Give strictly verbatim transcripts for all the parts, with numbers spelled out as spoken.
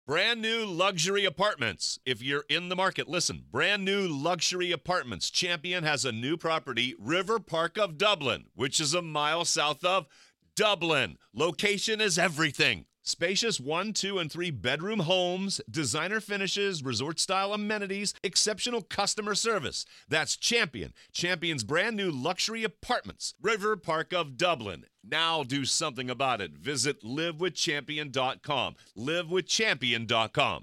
Brand new luxury apartments. If you're in the market, listen. Brand new luxury apartments. Champion has a new property, River Park of Dublin, which is a mile south of Dublin. Location is everything. Spacious one, two, and three bedroom homes, designer finishes, resort-style amenities, exceptional customer service. That's Champion. Champion's brand new luxury apartments. River Park of Dublin. Now do something about it. Visit live with champion dot com. live with champion dot com.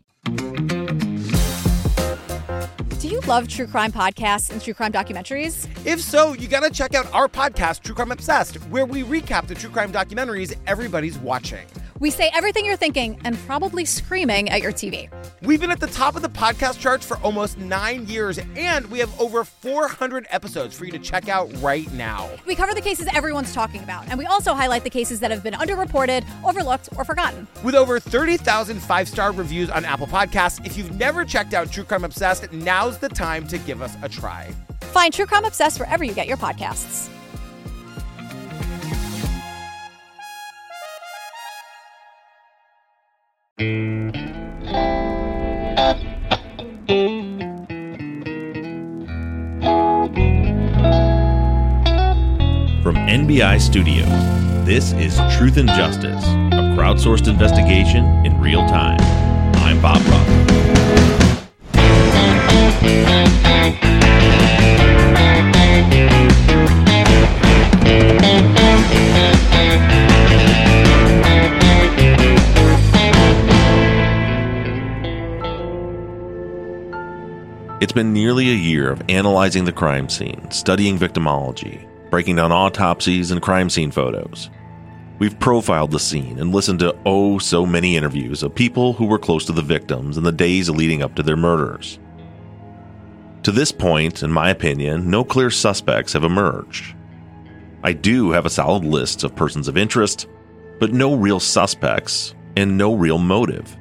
Do you love true crime podcasts and true crime documentaries? If so, you gotta check out our podcast, True Crime Obsessed, where we recap the true crime documentaries everybody's watching. We say everything you're thinking and probably screaming at your T V. We've been at the top of the podcast charts for almost nine years, and we have over four hundred episodes for you to check out right now. We cover the cases everyone's talking about, and we also highlight the cases that have been underreported, overlooked, or forgotten. With over thirty thousand five-star reviews on Apple Podcasts, if you've never checked out True Crime Obsessed, now's the time to give us a try. Find True Crime Obsessed wherever you get your podcasts. From N B I Studios, this is Truth and Justice, a crowdsourced investigation in real time. I'm Bob Roth. It's been nearly a year of analyzing the crime scene, studying victimology, breaking down autopsies and crime scene photos. We've profiled the scene and listened to oh so many interviews of people who were close to the victims in the days leading up to their murders. To this point, in my opinion, no clear suspects have emerged. I do have a solid list of persons of interest, but no real suspects and no real motive.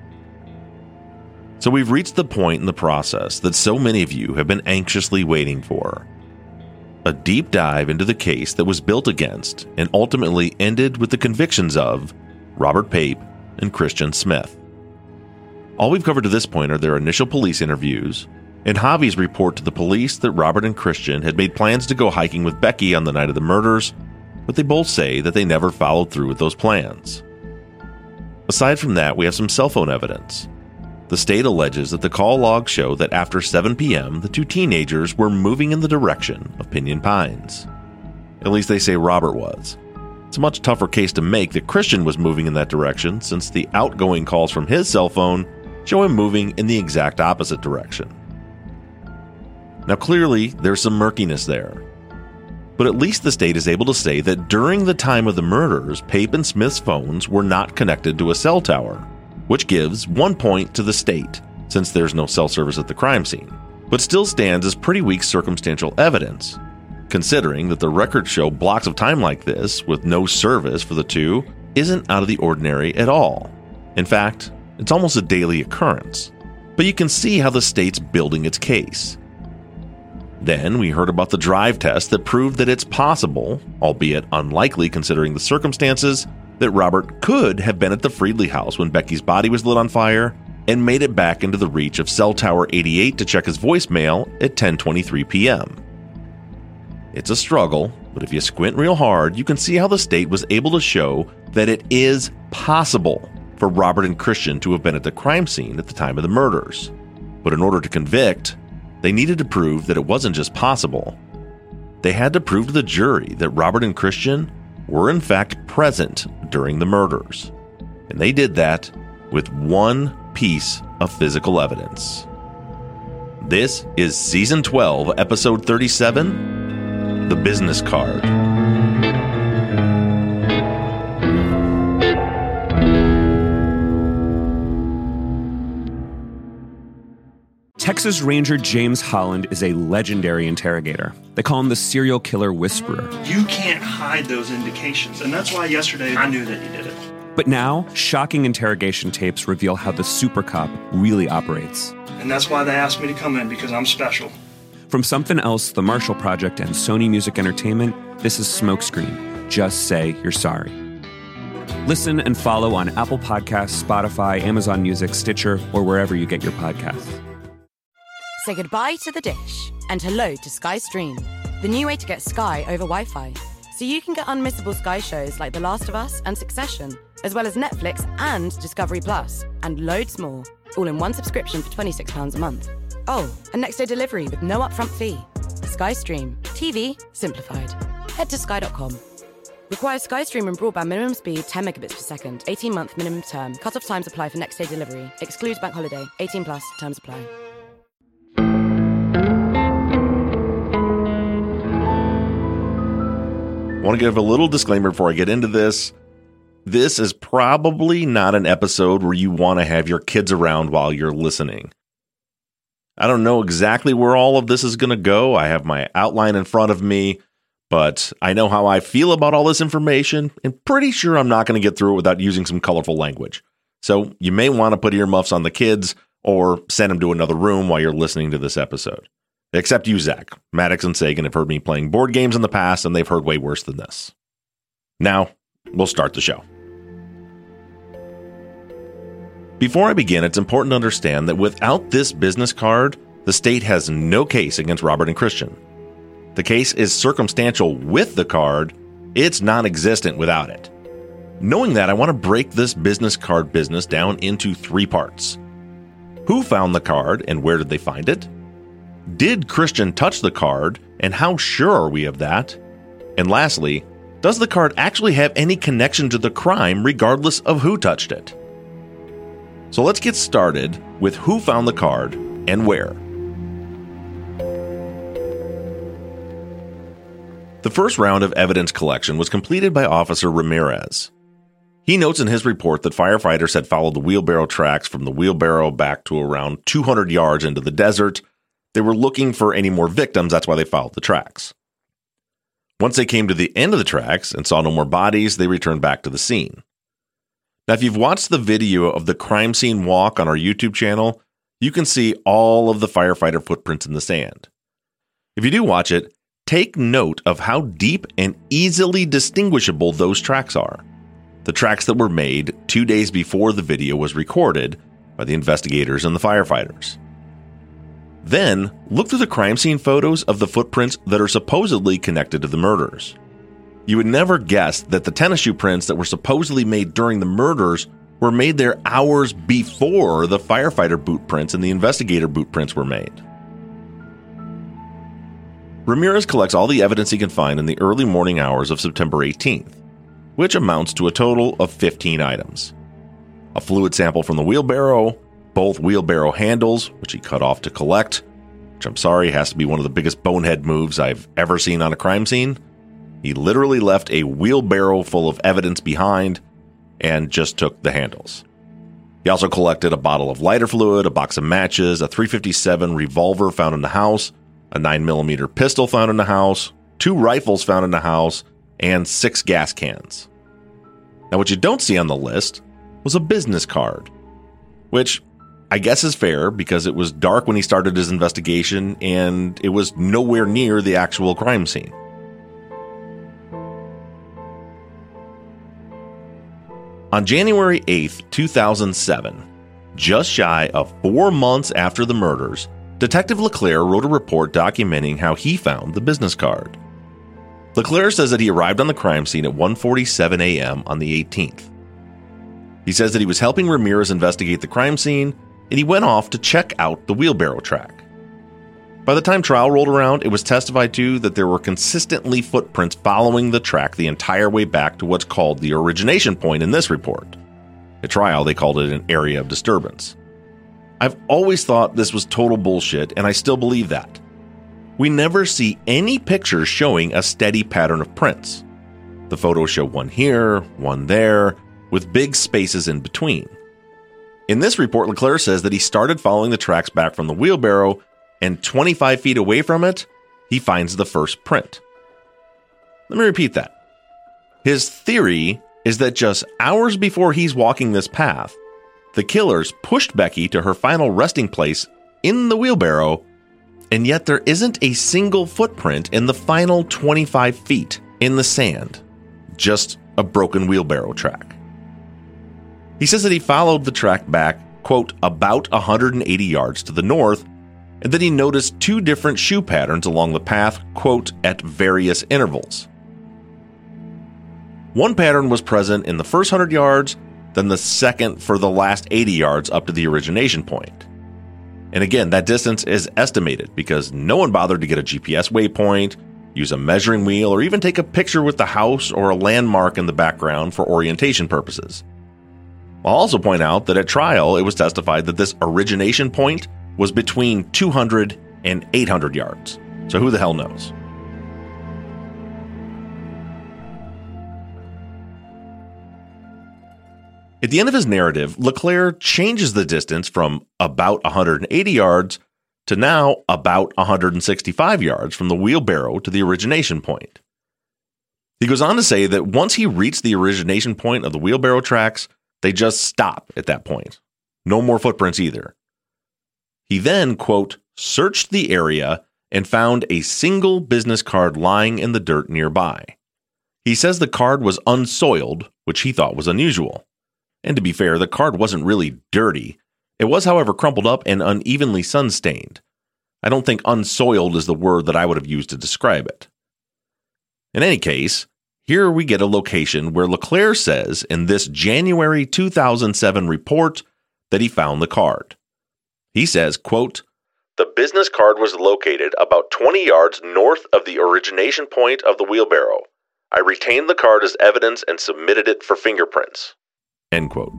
So we've reached the point in the process that so many of you have been anxiously waiting for. A deep dive into the case that was built against and ultimately ended with the convictions of Robert Pape and Christian Smith. All we've covered to this point are their initial police interviews and Javi's report to the police that Robert and Christian had made plans to go hiking with Becky on the night of the murders, but they both say that they never followed through with those plans. Aside from that, we have some cell phone evidence. The state alleges that the call logs show that after seven p.m., the two teenagers were moving in the direction of Pinyon Pines. At least they say Robert was. It's a much tougher case to make that Christian was moving in that direction, since the outgoing calls from his cell phone show him moving in the exact opposite direction. Now clearly, there's some murkiness there. But at least the state is able to say that during the time of the murders, Pape and Smith's phones were not connected to a cell tower, which gives one point to the state, since there's no cell service at the crime scene, but still stands as pretty weak circumstantial evidence, considering that the records show blocks of time like this, with no service for the two, isn't out of the ordinary at all. In fact, it's almost a daily occurrence. But you can see how the state's building its case. Then we heard about the drive test that proved that it's possible, albeit unlikely considering the circumstances, that Robert could have been at the Friedley house when Becky's body was lit on fire and made it back into the reach of cell tower eighty-eight to check his voicemail at ten twenty-three p.m. It's a struggle, but if you squint real hard, you can see how the state was able to show that it is possible for Robert and Christian to have been at the crime scene at the time of the murders. But in order to convict, they needed to prove that it wasn't just possible. They had to prove to the jury that Robert and Christian were in fact present during the murders. And they did that with one piece of physical evidence. This is Season twelve, Episode thirty-seven, The Business Card. Texas Ranger James Holland is a legendary interrogator. They call him the serial killer whisperer. You can't hide those indications, and that's why yesterday I knew that you did it. But now, shocking interrogation tapes reveal how the Super Cop really operates. And that's why they asked me to come in, because I'm special. From Something Else, The Marshall Project, and Sony Music Entertainment, this is Smokescreen. Just say you're sorry. Listen and follow on Apple Podcasts, Spotify, Amazon Music, Stitcher, or wherever you get your podcasts. Say goodbye to the dish and hello to Sky Stream, the new way to get Sky over Wi-Fi. So you can get unmissable Sky shows like The Last of Us and Succession, as well as Netflix and Discovery Plus, and loads more, all in one subscription for twenty-six pounds a month. Oh, and next day delivery with no upfront fee. Sky Stream, T V simplified. Head to sky dot com. Requires Sky Stream and broadband minimum speed ten megabits per second, eighteen month minimum term. Cut-off times apply for next day delivery. Excludes bank holiday. eighteen plus. Terms apply. I want to give a little disclaimer before I get into this. This is probably not an episode where you want to have your kids around while you're listening. I don't know exactly where all of this is going to go. I have my outline in front of me. But I know how I feel about all this information, and pretty sure I'm not going to get through it without using some colorful language. So you may want to put earmuffs on the kids or send them to another room while you're listening to this episode. Except you, Zach. Maddox and Sagan have heard me playing board games in the past, and they've heard way worse than this. Now, we'll start the show. Before I begin, it's important to understand that without this business card, the state has no case against Robert and Christian. The case is circumstantial with the card. It's non-existent without it. Knowing that, I want to break this business card business down into three parts. Who found the card and where did they find it? Did Christian touch the card and how sure are we of that? And lastly, does the card actually have any connection to the crime regardless of who touched it? So let's get started with who found the card and where. The first round of evidence collection was completed by Officer Ramirez. He notes in his report that firefighters had followed the wheelbarrow tracks from the wheelbarrow back to around two hundred yards into the desert. They were looking for any more victims, that's why they followed the tracks. Once they came to the end of the tracks and saw no more bodies, they returned back to the scene. Now, if you've watched the video of the crime scene walk on our YouTube channel, you can see all of the firefighter footprints in the sand. If you do watch it, take note of how deep and easily distinguishable those tracks are. The tracks that were made two days before the video was recorded by the investigators and the firefighters. Then, look through the crime scene photos of the footprints that are supposedly connected to the murders. You would never guess that the tennis shoe prints that were supposedly made during the murders were made there hours before the firefighter boot prints and the investigator boot prints were made. Ramirez collects all the evidence he can find in the early morning hours of September eighteenth, which amounts to a total of fifteen items. A fluid sample from the wheelbarrow, both wheelbarrow handles, which he cut off to collect, which I'm sorry has to be one of the biggest bonehead moves I've ever seen on a crime scene. He literally left a wheelbarrow full of evidence behind and just took the handles. He also collected a bottle of lighter fluid, a box of matches, a three fifty-seven revolver found in the house, a nine millimeter pistol found in the house, two rifles found in the house, and six gas cans. Now, what you don't see on the list was a business card, which I guess is fair because it was dark when he started his investigation and it was nowhere near the actual crime scene. On January eighth, two thousand seven, just shy of four months after the murders, Detective LeClaire wrote a report documenting how he found the business card. LeClaire says that he arrived on the crime scene at one forty-seven a.m. on the eighteenth. He says that he was helping Ramirez investigate the crime scene, and he went off to check out the wheelbarrow track. By the time trial rolled around, it was testified to that there were consistently footprints following the track the entire way back to what's called the origination point in this report. At trial, they called it an area of disturbance. I've always thought this was total bullshit, and I still believe that. We never see any pictures showing a steady pattern of prints. The photos show one here, one there, with big spaces in between. In this report, LeClaire says that he started following the tracks back from the wheelbarrow, and twenty-five feet away from it, he finds the first print. Let me repeat that. His theory is that just hours before he's walking this path, the killers pushed Becky to her final resting place in the wheelbarrow, and yet there isn't a single footprint in the final twenty-five feet in the sand, just a broken wheelbarrow track. He says that he followed the track back, quote, about one hundred eighty yards to the north, and that he noticed two different shoe patterns along the path, quote, at various intervals. One pattern was present in the first one hundred yards, then the second for the last eighty yards up to the origination point. And again, that distance is estimated because no one bothered to get a G P S waypoint, use a measuring wheel, or even take a picture with the house or a landmark in the background for orientation purposes. I'll also point out that at trial, it was testified that this origination point was between two hundred and eight hundred yards. So who the hell knows? At the end of his narrative, LeClaire changes the distance from about one hundred eighty yards to now about one hundred sixty-five yards from the wheelbarrow to the origination point. He goes on to say that once he reached the origination point of the wheelbarrow tracks, they just stop at that point. No more footprints either. He then, quote, searched the area and found a single business card lying in the dirt nearby. He says the card was unsoiled, which he thought was unusual. And to be fair, the card wasn't really dirty. It was, however, crumpled up and unevenly sun-stained. I don't think unsoiled is the word that I would have used to describe it. In any case, here we get a location where LeClaire says in this January two thousand seven report that he found the card. He says, quote, the business card was located about twenty yards north of the origination point of the wheelbarrow. I retained the card as evidence and submitted it for fingerprints. End quote.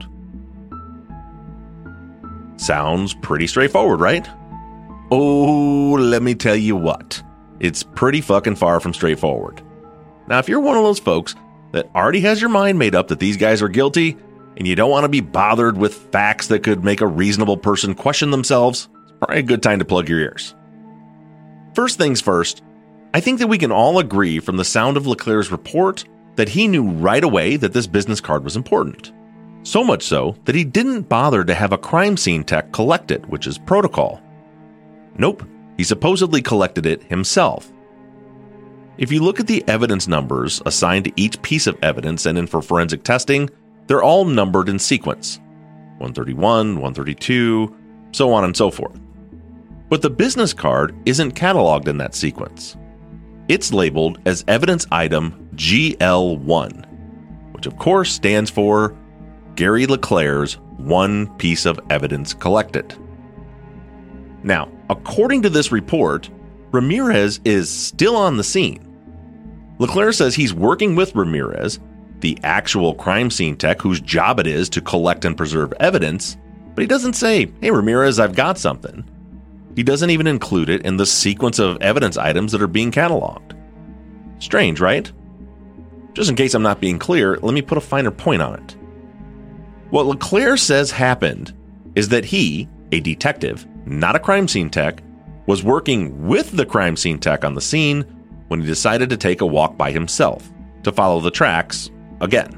Sounds pretty straightforward, right? Oh, let me tell you what. It's pretty fucking far from straightforward. Now, if you're one of those folks that already has your mind made up that these guys are guilty, and you don't want to be bothered with facts that could make a reasonable person question themselves, it's probably a good time to plug your ears. First things first, I think that we can all agree from the sound of LeClaire's report that he knew right away that this business card was important. So much so that he didn't bother to have a crime scene tech collect it, which is protocol. Nope, he supposedly collected it himself. If you look at the evidence numbers assigned to each piece of evidence sent in for forensic testing, they're all numbered in sequence. one thirty-one, one thirty-two, so on and so forth. But the business card isn't cataloged in that sequence. It's labeled as evidence item G L one, which of course stands for Gary LeClaire's one piece of evidence collected. Now, according to this report, Ramirez is still on the scene. LeClaire says he's working with Ramirez, the actual crime scene tech whose job it is to collect and preserve evidence, but he doesn't say, hey Ramirez, I've got something. He doesn't even include it in the sequence of evidence items that are being cataloged. Strange, right? Just in case I'm not being clear, let me put a finer point on it. What LeClaire says happened is that he, a detective, not a crime scene tech, was working with the crime scene tech on the scene when he decided to take a walk by himself to follow the tracks again.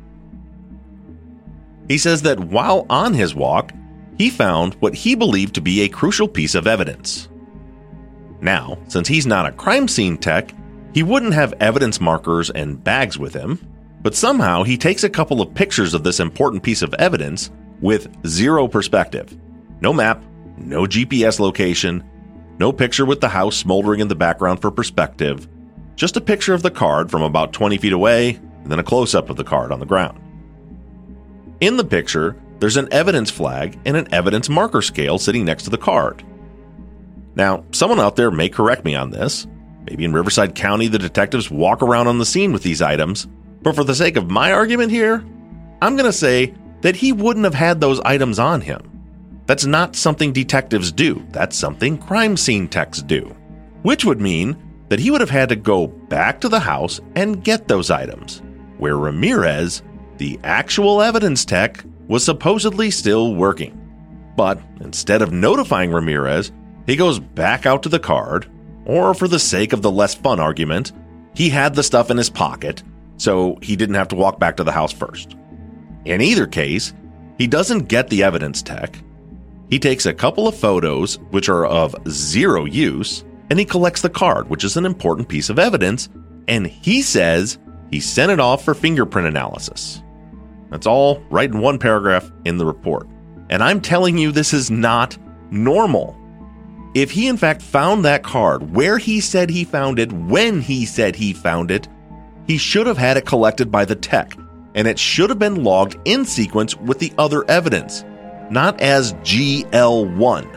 He says that while on his walk, he found what he believed to be a crucial piece of evidence. Now, since he's not a crime scene tech, he wouldn't have evidence markers and bags with him, but somehow he takes a couple of pictures of this important piece of evidence with zero perspective. No map, no G P S location, no picture with the house smoldering in the background for perspective, just a picture of the card from about twenty feet away, and then a close-up of the card on the ground. In the picture, there's an evidence flag and an evidence marker scale sitting next to the card. Now, someone out there may correct me on this. Maybe in Riverside County, the detectives walk around on the scene with these items, but for the sake of my argument here, I'm going to say that he wouldn't have had those items on him. That's not something detectives do. That's something crime scene techs do. Which would mean that he would have had to go back to the house and get those items, where Ramirez, the actual evidence tech, was supposedly still working. But instead of notifying Ramirez, he goes back out to the card, or for the sake of the less fun argument, he had the stuff in his pocket, so he didn't have to walk back to the house first. In either case, he doesn't get the evidence tech. He takes a couple of photos, which are of zero use, and he collects the card, which is an important piece of evidence, and he says he sent it off for fingerprint analysis. That's all right in one paragraph in the report. And I'm telling you, this is not normal. If he in fact found that card where he said he found it, when he said he found it, he should have had it collected by the tech, and it should have been logged in sequence with the other evidence, not as G L one.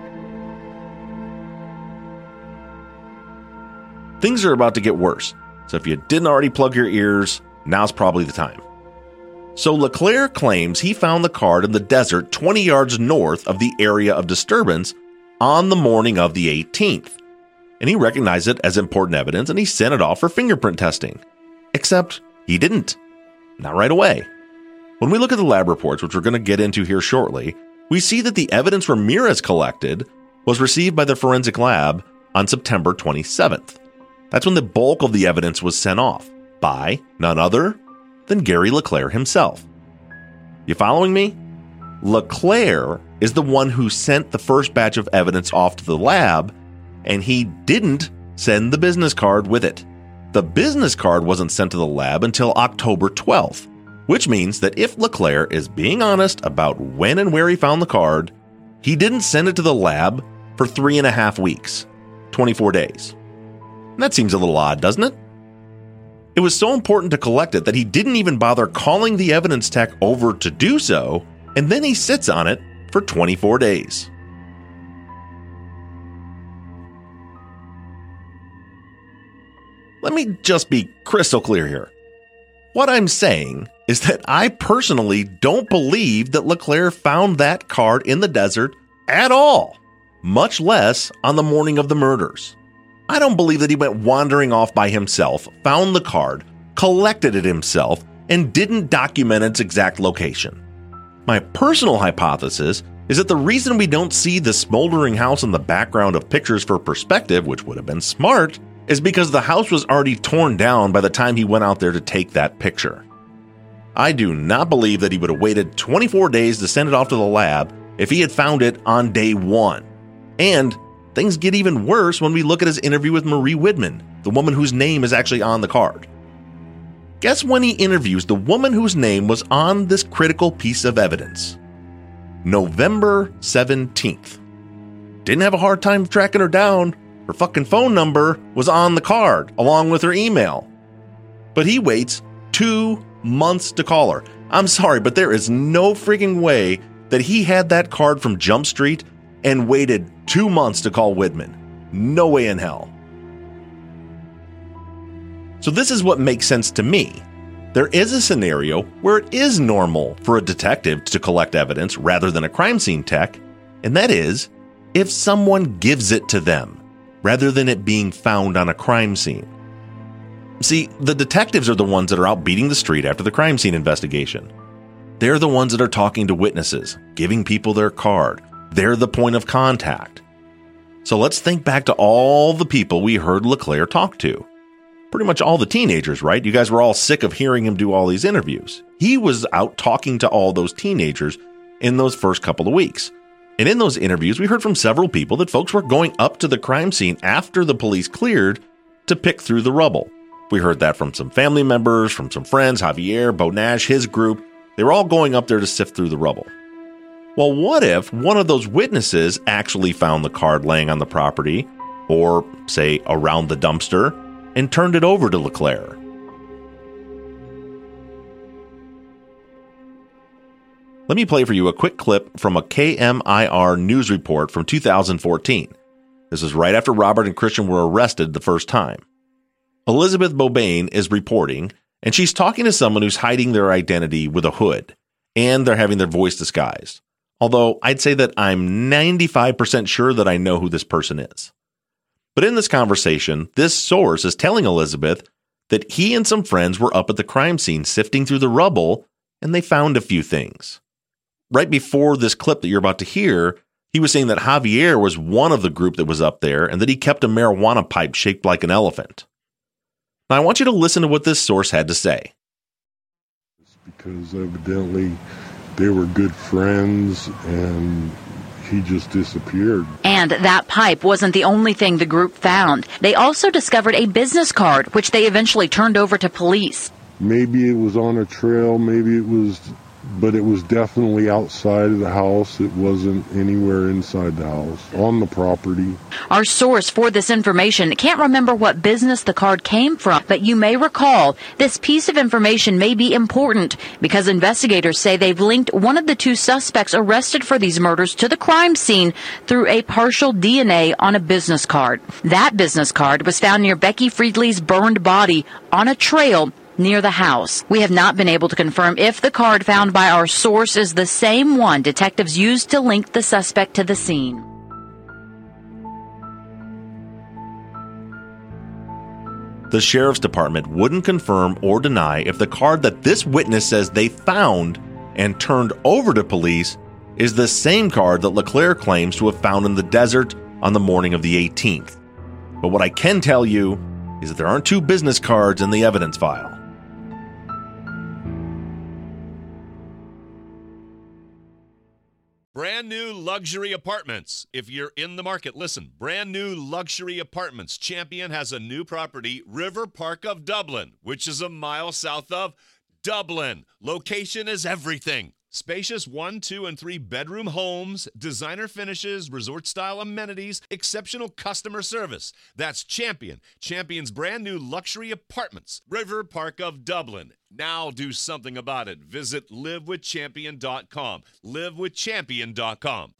Things are about to get worse, so if you didn't already plug your ears, now's probably the time. So LeClaire claims he found the card in the desert twenty yards north of the area of disturbance on the morning of the eighteenth, and he recognized it as important evidence and he sent it off for fingerprint testing. Except he didn't. Not right away. When we look at the lab reports, which we're going to get into here shortly, we see that the evidence Ramirez collected was received by the forensic lab on September twenty-seventh. That's when the bulk of the evidence was sent off by none other than Gary LeClaire himself. You following me? LeClaire is the one who sent the first batch of evidence off to the lab, and he didn't send the business card with it. The business card wasn't sent to the lab until October twelfth, which means that if LeClaire is being honest about when and where he found the card, he didn't send it to the lab for three and a half weeks, twenty-four days. And that seems a little odd, doesn't it? It was so important to collect it that he didn't even bother calling the evidence tech over to do so, and then he sits on it for twenty-four days. Let me just be crystal clear here. What I'm saying is that I personally don't believe that LeClaire found that card in the desert at all, much less on the morning of the murders. I don't believe that he went wandering off by himself, found the card, collected it himself, and didn't document its exact location. My personal hypothesis is that the reason we don't see the smoldering house in the background of pictures for perspective, which would have been smart, is because the house was already torn down by the time he went out there to take that picture. I do not believe that he would have waited twenty-four days to send it off to the lab if he had found it on day one. And things get even worse when we look at his interview with Marie Widman, the woman whose name is actually on the card. Guess when he interviews the woman whose name was on this critical piece of evidence? November seventeenth. Didn't have a hard time tracking her down. Her fucking phone number was on the card, along with her email. But he waits two months to call her. I'm sorry, but there is no freaking way that he had that card from Jump Street and waited two months to call Widman. No way in hell. So this is what makes sense to me. There is a scenario where it is normal for a detective to collect evidence rather than a crime scene tech, and that is if someone gives it to them, rather than it being found on a crime scene. See, the detectives are the ones that are out beating the street after the crime scene investigation. They're the ones that are talking to witnesses, giving people their card. They're the point of contact. So let's think back to all the people we heard LeClaire talk to. Pretty much all the teenagers, right? You guys were all sick of hearing him do all these interviews. He was out talking to all those teenagers in those first couple of weeks. And in those interviews, we heard from several people that folks were going up to the crime scene after the police cleared to pick through the rubble. We heard that from some family members, from some friends, Javier, Bo Nash, his group. They were all going up there to sift through the rubble. Well, what if one of those witnesses actually found the card laying on the property, or, say, around the dumpster, and turned it over to LeClaire? Let me play for you a quick clip from a K M I R news report from two thousand fourteen. This is right after Robert and Christian were arrested the first time. Elizabeth Bobain is reporting, and she's talking to someone who's hiding their identity with a hood, and they're having their voice disguised. Although I'd say that I'm ninety-five percent sure that I know who this person is. But in this conversation, this source is telling Elizabeth that he and some friends were up at the crime scene sifting through the rubble, and they found a few things. Right before this clip that you're about to hear, he was saying that Javier was one of the group that was up there and that he kept a marijuana pipe shaped like an elephant. Now, I want you to listen to what this source had to say. Because evidently they were good friends and he just disappeared. And that pipe wasn't the only thing the group found. They also discovered a business card, which they eventually turned over to police. Maybe it was on a trail, maybe it was, but it was definitely outside of the house. It wasn't anywhere inside the house, on the property. Our source for this information can't remember what business the card came from, but you may recall this piece of information may be important because investigators say they've linked one of the two suspects arrested for these murders to the crime scene through a partial D N A on a business card. That business card was found near Becky Friedley's burned body on a trail near the house. We have not been able to confirm if the card found by our source is the same one detectives used to link the suspect to the scene. The sheriff's department wouldn't confirm or deny if the card that this witness says they found and turned over to police is the same card that LeClaire claims to have found in the desert on the morning of the eighteenth. But what I can tell you is that there aren't two business cards in the evidence file. Brand new luxury apartments. If you're in the market, listen. Brand new luxury apartments. Champion has a new property, River Park of Dublin, which is a mile south of Dublin. Location is everything. Spacious one, two, and three bedroom homes, designer finishes, resort-style amenities, exceptional customer service. That's Champion. Champion's brand new luxury apartments, River Park of Dublin. Now do something about it. Visit live with champion dot com. live with champion dot com.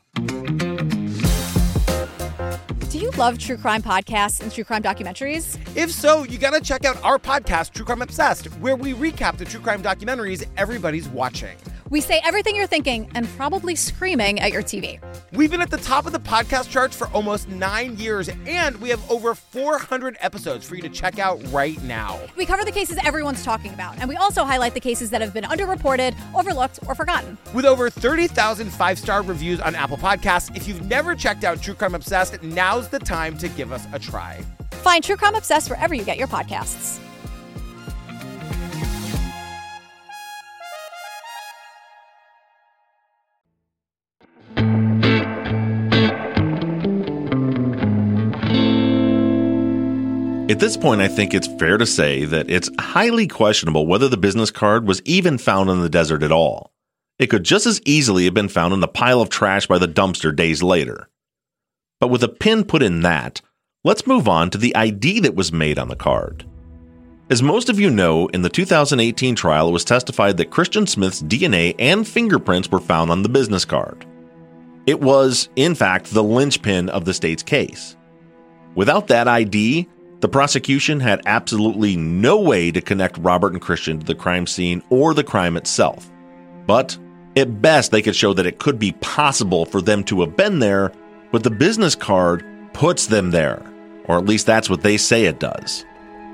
Do you love true crime podcasts and true crime documentaries? If so, you gotta check out our podcast, True Crime Obsessed, where we recap the true crime documentaries everybody's watching. We say everything you're thinking and probably screaming at your T V. We've been at the top of the podcast charts for almost nine years, and we have over four hundred episodes for you to check out right now. We cover the cases everyone's talking about, and we also highlight the cases that have been underreported, overlooked, or forgotten. With over thirty thousand five-star reviews on Apple Podcasts, if you've never checked out True Crime Obsessed, now's the time to give us a try. Find True Crime Obsessed wherever you get your podcasts. At this point, I think it's fair to say that it's highly questionable whether the business card was even found in the desert at all. It could just as easily have been found in the pile of trash by the dumpster days later. But with a pin put in that, let's move on to the I D that was made on the card. As most of you know, in the two thousand eighteen trial, it was testified that Christian Smith's D N A and fingerprints were found on the business card. It was, in fact, the linchpin of the state's case. Without that I D, the prosecution had absolutely no way to connect Robert and Christian to the crime scene or the crime itself. But at best, they could show that it could be possible for them to have been there, but the business card puts them there, or at least that's what they say it does.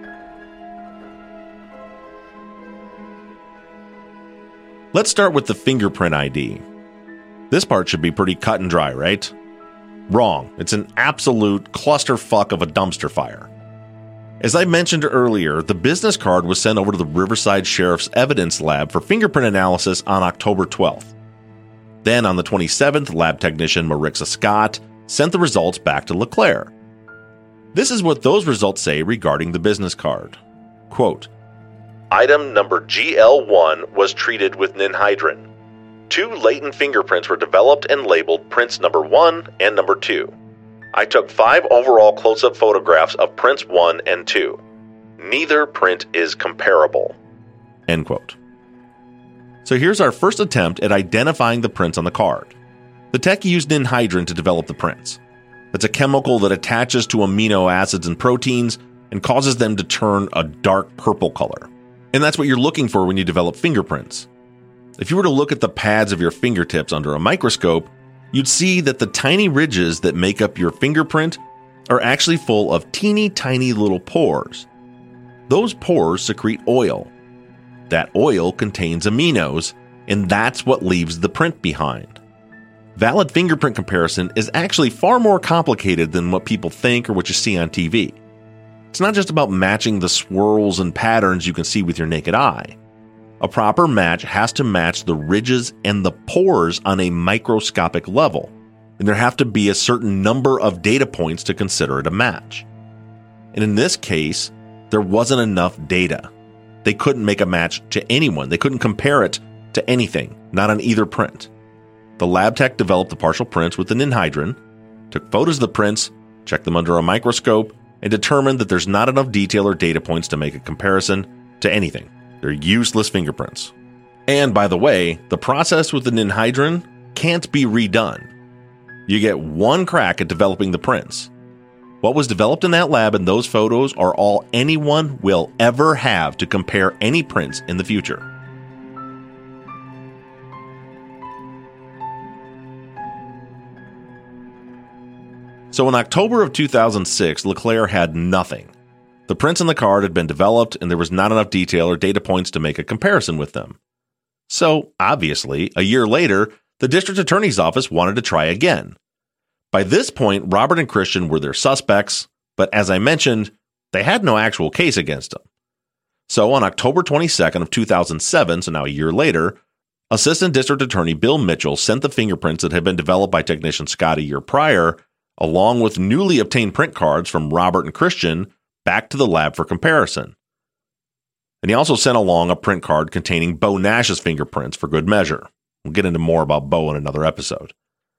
Let's start with the fingerprint I D. This part should be pretty cut and dry, right? Wrong. It's an absolute clusterfuck of a dumpster fire. As I mentioned earlier, the business card was sent over to the Riverside Sheriff's Evidence Lab for fingerprint analysis on October twelfth. Then on the twenty-seventh, lab technician Marixa Scott sent the results back to LeClaire. This is what those results say regarding the business card. Quote, "Item number G L one was treated with ninhydrin. Two latent fingerprints were developed and labeled prints number one and number two. I took five overall close-up photographs of prints one and two. Neither print is comparable." End quote. So here's our first attempt at identifying the prints on the card. The tech used ninhydrin to develop the prints. That's a chemical that attaches to amino acids and proteins and causes them to turn a dark purple color. And that's what you're looking for when you develop fingerprints. If you were to look at the pads of your fingertips under a microscope, you'd see that the tiny ridges that make up your fingerprint are actually full of teeny tiny little pores. Those pores secrete oil. That oil contains aminos, and that's what leaves the print behind. Valid fingerprint comparison is actually far more complicated than what people think or what you see on T V. It's not just about matching the swirls and patterns you can see with your naked eye. A proper match has to match the ridges and the pores on a microscopic level, and there have to be a certain number of data points to consider it a match. And in this case, there wasn't enough data. they couldn't make a match to anyone. They couldn't compare it to anything, not on either print. The lab tech developed the partial prints with the ninhydrin, took photos of the prints, checked them under a microscope, and determined that there's not enough detail or data points to make a comparison to anything. They're useless fingerprints. And by the way, the process with the ninhydrin can't be redone. You get one crack at developing the prints. What was developed in that lab and those photos are all anyone will ever have to compare any prints in the future. So in October of two thousand six, LeClaire had nothing. The prints in the card had been developed and there was not enough detail or data points to make a comparison with them. So, obviously, a year later, the district attorney's office wanted to try again. By this point, Robert and Christian were their suspects, but as I mentioned, they had no actual case against them. So on October twenty-second of two thousand seven, so now a year later, Assistant District Attorney Bill Mitchell sent the fingerprints that had been developed by technician Scott a year prior, along with newly obtained print cards from Robert and Christian, back to the lab for comparison. And he also sent along a print card containing Bo Nash's fingerprints for good measure. We'll get into more about Bo in another episode.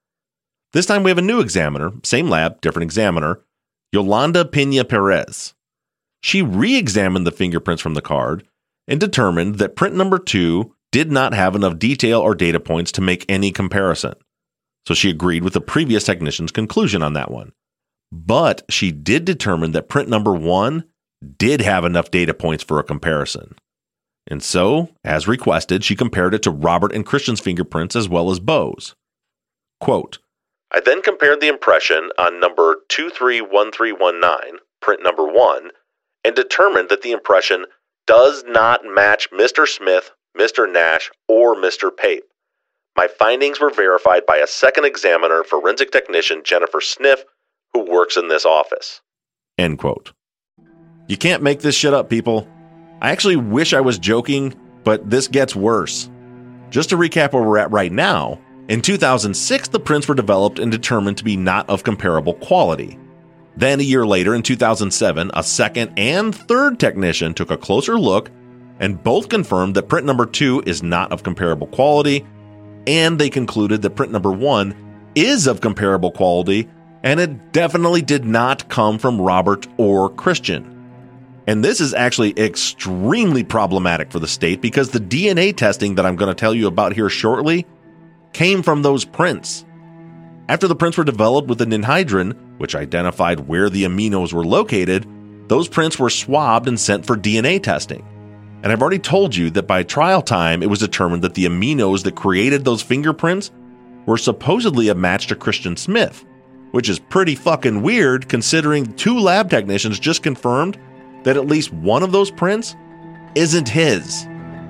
This time we have a new examiner, same lab, different examiner, Yolanda Pena Perez. She re-examined the fingerprints from the card and determined that print number two did not have enough detail or data points to make any comparison. So she agreed with the previous technician's conclusion on that one. But she did determine that print number one did have enough data points for a comparison. And so, as requested, she compared it to Robert and Christian's fingerprints as well as Bo's. Quote, I then compared the impression on number two three one three one nine, print number one, and determined that the impression does not match Mister Smith, Mister Nash, or Mister Pape. My findings were verified by a second examiner, forensic technician Jennifer Sniff, who works in this office. End quote. You can't make this shit up, people. I actually wish I was joking, but this gets worse. Just to recap where we're at right now, in two thousand six, the prints were developed and determined to be not of comparable quality. Then a year later, in two thousand seven, a second and third technician took a closer look and both confirmed that print number two is not of comparable quality, and they concluded that print number one is of comparable quality, and it definitely did not come from Robert or Christian. And this is actually extremely problematic for the state because the D N A testing that I'm going to tell you about here shortly came from those prints. After the prints were developed with the ninhydrin, which identified where the aminos were located, those prints were swabbed and sent for D N A testing. And I've already told you that by trial time, it was determined that the aminos that created those fingerprints were supposedly a match to Christian Smith, which is pretty fucking weird considering two lab technicians just confirmed that at least one of those prints isn't his.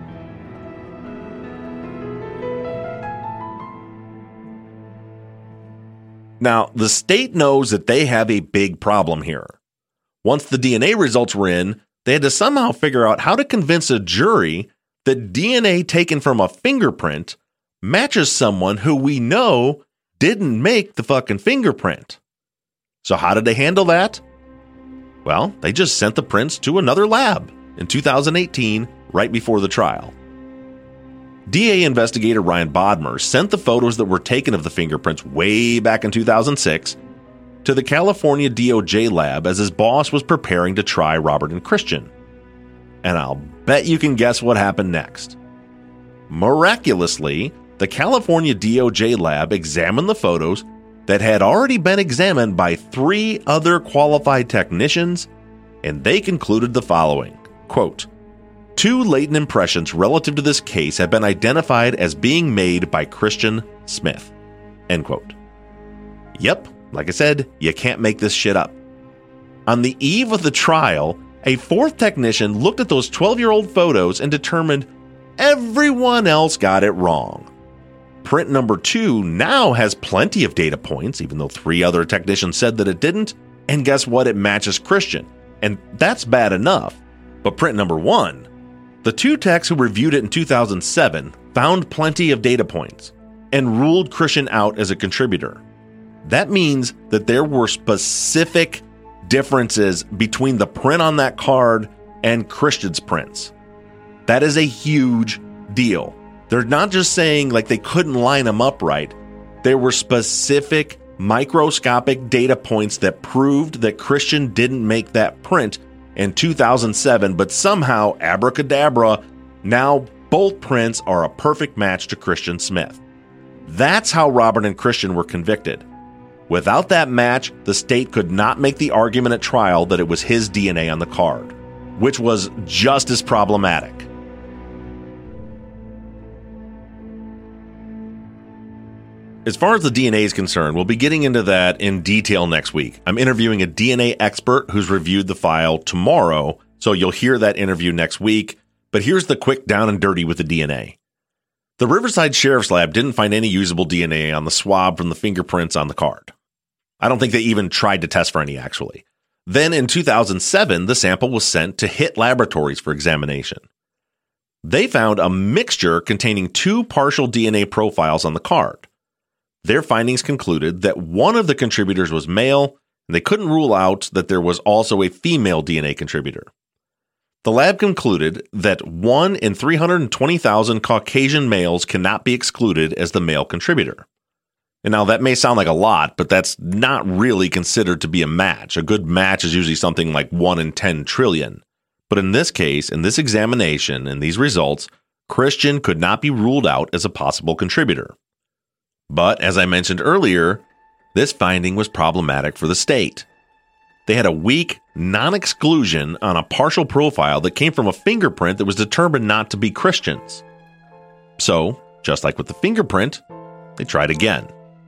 Now, the state knows that they have a big problem here. Once the D N A results were in, they had to somehow figure out how to convince a jury that D N A taken from a fingerprint matches someone who we know didn't make the fucking fingerprint. So how did they handle that? Well, they just sent the prints to another lab in two thousand eighteen, right before the trial. D A investigator Ryan Bodmer sent the photos that were taken of the fingerprints way back in two thousand six to the California D O J lab as his boss was preparing to try Robert and Christian. And I'll bet you can guess what happened next. Miraculously, the California D O J lab examined the photos that had already been examined by three other qualified technicians, and they concluded the following, quote, two latent impressions relative to this case have been identified as being made by Christian Smith, end quote. Yep, like I said, you can't make this shit up. On the eve of the trial, a fourth technician looked at those twelve-year-old photos and determined everyone else got it wrong. Print number two now has plenty of data points, even though three other technicians said that it didn't, and guess what? It matches Christian, and that's bad enough. But print number one, the two techs who reviewed it in two thousand seven found plenty of data points and ruled Christian out as a contributor. That means that there were specific differences between the print on that card and Christian's prints. That is a huge deal. They're not just saying like they couldn't line them up right. There were specific microscopic data points that proved that Christian didn't make that print in two thousand seven, but somehow, abracadabra, now both prints are a perfect match to Christian Smith. That's how Robert and Christian were convicted. Without that match, the state could not make the argument at trial that it was his D N A on the card, which was just as problematic. As far as the D N A is concerned, we'll be getting into that in detail next week. I'm interviewing a D N A expert who's reviewed the file tomorrow, so you'll hear that interview next week. But here's the quick down and dirty with the D N A. The Riverside Sheriff's Lab didn't find any usable D N A on the swab from the fingerprints on the card. I don't think they even tried to test for any, actually. Then in two thousand seven, the sample was sent to H I T Laboratories for examination. They found a mixture containing two partial D N A profiles on the card. Their findings concluded that one of the contributors was male, and they couldn't rule out that there was also a female D N A contributor. The lab concluded that one in three hundred twenty thousand Caucasian males cannot be excluded as the male contributor. And now that may sound like a lot, but that's not really considered to be a match. A good match is usually something like one in ten trillion. But in this case, in this examination and these results, Christian could not be ruled out as a possible contributor. But as I mentioned earlier, this finding was problematic for the state. They had a weak non-exclusion on a partial profile that came from a fingerprint that was determined not to be Christian's. So, just like with the fingerprint, they tried again.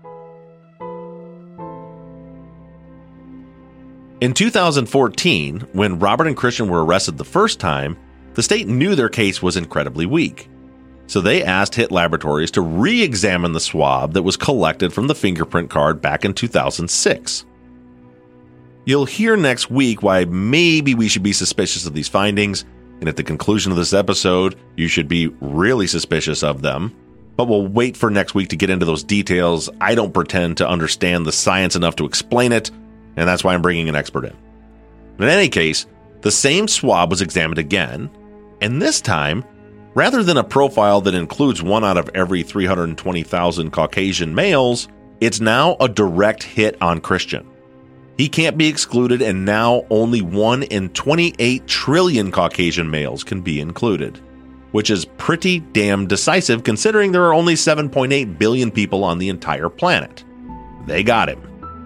In two thousand fourteen, when Robert and Christian were arrested the first time, the state knew their case was incredibly weak. So they asked H I T Laboratories to re-examine the swab that was collected from the fingerprint card back in two thousand six. You'll hear next week why maybe we should be suspicious of these findings, and at the conclusion of this episode, you should be really suspicious of them. But we'll wait for next week to get into those details. I don't pretend to understand the science enough to explain it, and that's why I'm bringing an expert in. In any case, the same swab was examined again, and this time, rather than a profile that includes one out of every three hundred twenty thousand Caucasian males, it's now a direct hit on Christian. He can't be excluded, and now only one in twenty-eight trillion Caucasian males can be included, which is pretty damn decisive considering there are only seven point eight billion people on the entire planet. They got him.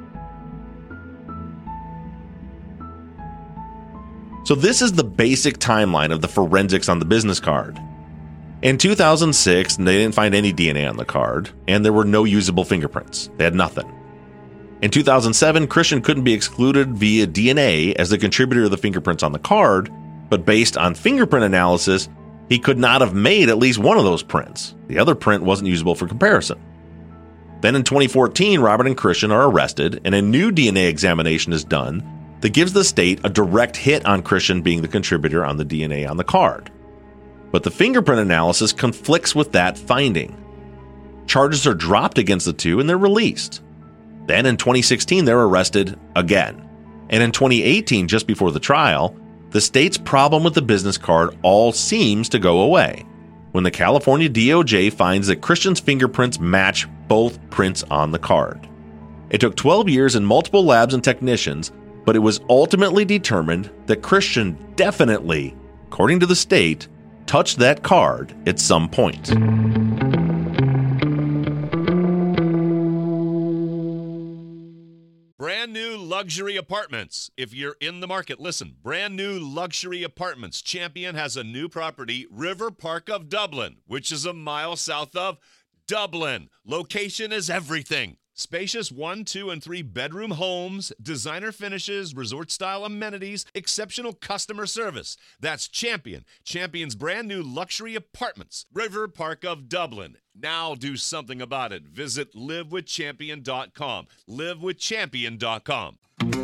So this is the basic timeline of the forensics on the business card. In two thousand six, they didn't find any D N A on the card, and there were no usable fingerprints. They had nothing. In two thousand seven, Christian couldn't be excluded via D N A as the contributor of the fingerprints on the card, but based on fingerprint analysis, he could not have made at least one of those prints. The other print wasn't usable for comparison. Then in twenty fourteen, Robert and Christian are arrested, and a new D N A examination is done that gives the state a direct hit on Christian being the contributor on the D N A on the card. But the fingerprint analysis conflicts with that finding. Charges are dropped against the two and they're released. Then in twenty sixteen, they're arrested again. And in twenty eighteen, just before the trial, the state's problem with the business card all seems to go away when the California D O J finds that Christian's fingerprints match both prints on the card. It took twelve years and multiple labs and technicians, but it was ultimately determined that Christian definitely, according to the state, touched that card at some point. Brand new luxury apartments. If you're in the market, listen. Brand new luxury apartments. Champion has a new property, River Park of Dublin, which is a mile south of Dublin. Location is everything. Spacious one, two, and three bedroom homes, designer finishes, resort-style amenities, exceptional customer service. That's Champion. Champion's brand new luxury apartments, River Park of Dublin. Now do something about it. Visit live with champion dot com. live with champion dot com.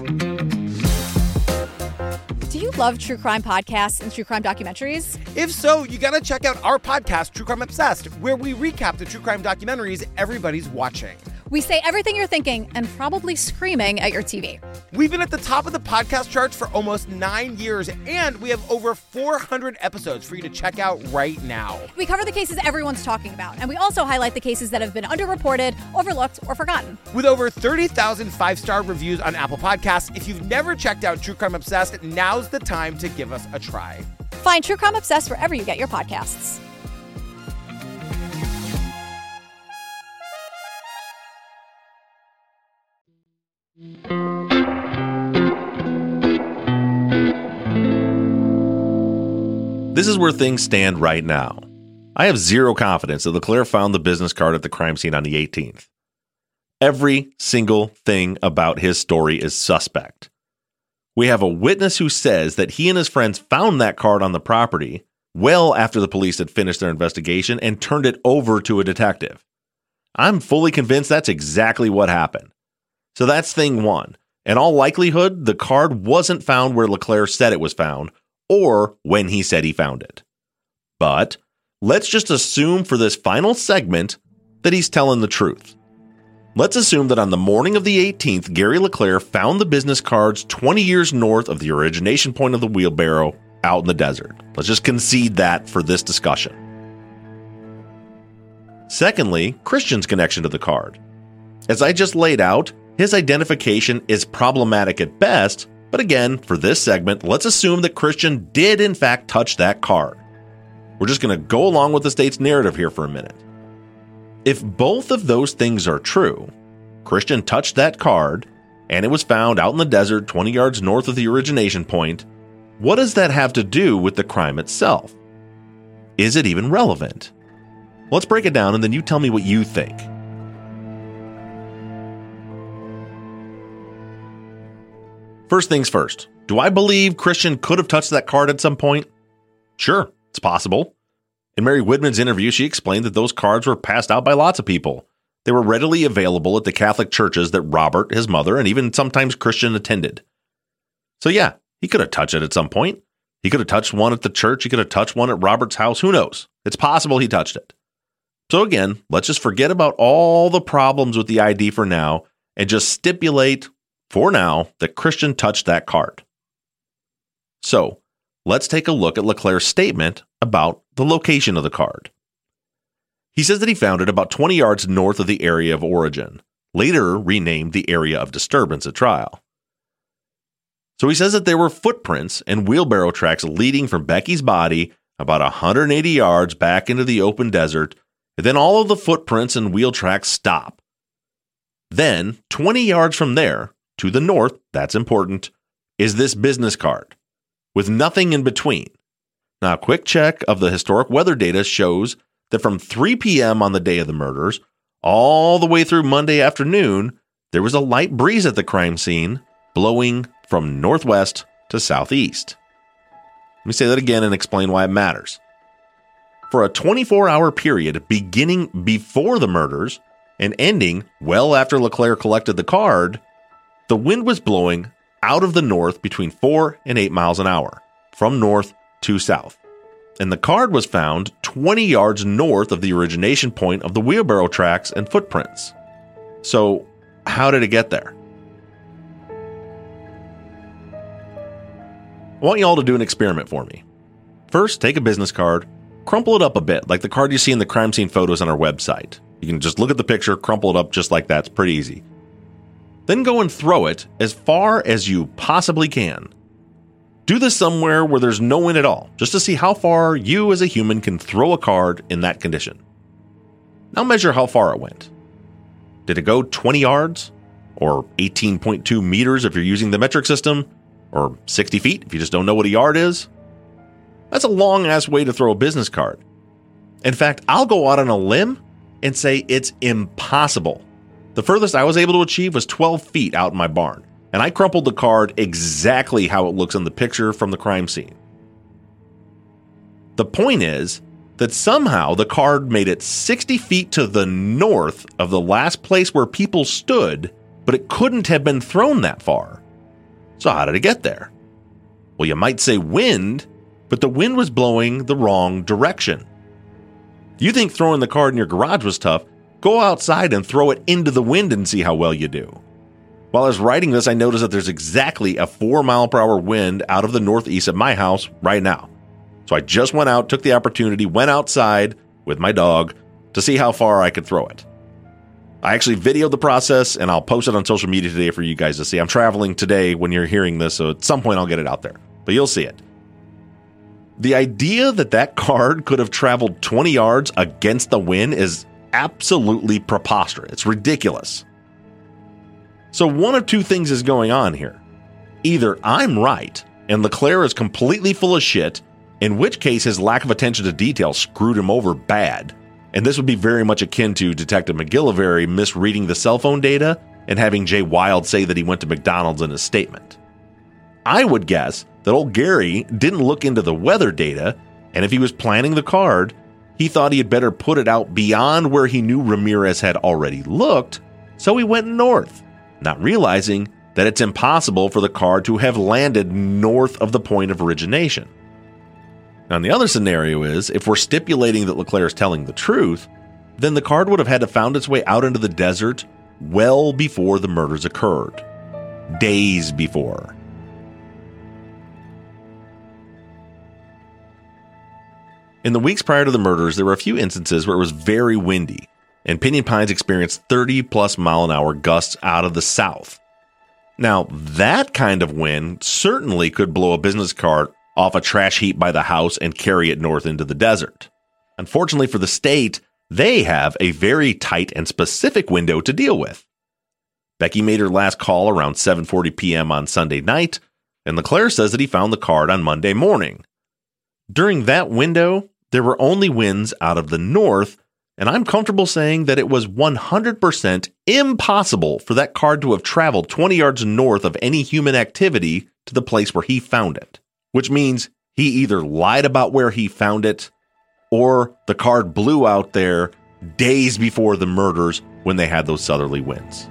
Do you love true crime podcasts and true crime documentaries? If so, you gotta check out our podcast, True Crime Obsessed, where we recap the true crime documentaries everybody's watching. We say everything you're thinking and probably screaming at your T V. We've been at the top of the podcast charts for almost nine years, and we have over four hundred episodes for you to check out right now. We cover the cases everyone's talking about, and we also highlight the cases that have been underreported, overlooked, or forgotten. With over thirty thousand five-star reviews on Apple Podcasts, if you've never checked out True Crime Obsessed, now's the time to give us a try. Find True Crime Obsessed wherever you get your podcasts. This is where things stand right now. I have zero confidence that LeClaire found the business card at the crime scene on the eighteenth. Every single thing about his story is suspect. We have a witness who says that he and his friends found that card on the property well after the police had finished their investigation and turned it over to a detective. I'm fully convinced that's exactly what happened. So that's thing one. In all likelihood, the card wasn't found where LeClaire said it was found, or when he said he found it. But let's just assume for this final segment that he's telling the truth. Let's assume that on the morning of the eighteenth, Gary LeClaire found the business cards twenty years north of the origination point of the wheelbarrow out in the desert. Let's just concede that for this discussion. Secondly, Christian's connection to the card. As I just laid out, his identification is problematic at best, but again, for this segment, let's assume that Christian did in fact touch that card. We're just going to go along with the state's narrative here for a minute. If both of those things are true, Christian touched that card, and it was found out in the desert twenty yards north of the origination point, what does that have to do with the crime itself? Is it even relevant? Let's break it down and then you tell me what you think. First things first, do I believe Christian could have touched that card at some point? Sure, it's possible. In Mary Widman's interview, she explained that those cards were passed out by lots of people. They were readily available at the Catholic churches that Robert, his mother, and even sometimes Christian attended. So yeah, he could have touched it at some point. He could have touched one at the church. He could have touched one at Robert's house. Who knows? It's possible he touched it. So again, let's just forget about all the problems with the I D for now and just stipulate for now that Christian touched that card. So let's take a look at LeClaire's statement about the location of the card. He says that he found it about twenty yards north of the area of origin, later renamed the area of disturbance at trial. So he says that there were footprints and wheelbarrow tracks leading from Becky's body about one hundred eighty yards back into the open desert, and then all of the footprints and wheel tracks stop. Then, twenty yards from there, to the north, that's important, is this business card, with nothing in between. Now, a quick check of the historic weather data shows that from three p.m. on the day of the murders, all the way through Monday afternoon, there was a light breeze at the crime scene, blowing from northwest to southeast. Let me say that again and explain why it matters. For a twenty-four hour period beginning before the murders and ending well after LeClaire collected the card, the wind was blowing out of the north between four and eight miles an hour, from north to south. And the card was found twenty yards north of the origination point of the wheelbarrow tracks and footprints. So, how did it get there? I want you all to do an experiment for me. First, take a business card, crumple it up a bit, like the card you see in the crime scene photos on our website. You can just look at the picture, crumple it up just like that. It's pretty easy. Then go and throw it as far as you possibly can. Do this somewhere where there's no wind at all, just to see how far you as a human can throw a card in that condition. Now measure how far it went. Did it go twenty yards? Or eighteen point two meters if you're using the metric system? Or sixty feet if you just don't know what a yard is? That's a long-ass way to throw a business card. In fact, I'll go out on a limb and say it's impossible. The furthest I was able to achieve was twelve feet out in my barn, and I crumpled the card exactly how it looks in the picture from the crime scene. The point is that somehow the card made it sixty feet to the north of the last place where people stood, but it couldn't have been thrown that far. So how did it get there? Well, you might say wind, but the wind was blowing the wrong direction. You think throwing the card in your garage was tough. Go outside and throw it into the wind and see how well you do. While I was writing this, I noticed that there's exactly a four mile per hour wind out of the northeast of my house right now. So I just went out, took the opportunity, went outside with my dog to see how far I could throw it. I actually videoed the process, and I'll post it on social media today for you guys to see. I'm traveling today when you're hearing this, so at some point I'll get it out there. But you'll see it. The idea that that card could have traveled twenty yards against the wind is absolutely preposterous. It's ridiculous. So one of two things is going on here. Either I'm right, and Leclerc is completely full of shit, in which case his lack of attention to detail screwed him over bad. And this would be very much akin to Detective McGillivray misreading the cell phone data and having Jay Wilde say that he went to McDonald's in his statement. I would guess that old Gary didn't look into the weather data, and if he was planning the card, he thought he had better put it out beyond where he knew Ramirez had already looked, so he went north, not realizing that it's impossible for the card to have landed north of the point of origination. Now, the other scenario is, if we're stipulating that Leclerc is telling the truth, then the card would have had to found its way out into the desert well before the murders occurred. Days before. In the weeks prior to the murders, there were a few instances where it was very windy, and Pinyon Pines experienced thirty plus mile an hour gusts out of the south. Now, that kind of wind certainly could blow a business card off a trash heap by the house and carry it north into the desert. Unfortunately for the state, they have a very tight and specific window to deal with. Becky made her last call around seven forty p.m. on Sunday night, and Leclerc says that he found the card on Monday morning. During that window, there were only winds out of the north, and I'm comfortable saying that it was one hundred percent impossible for that card to have traveled twenty yards north of any human activity to the place where he found it. Which means he either lied about where he found it, or the card blew out there days before the murders when they had those southerly winds.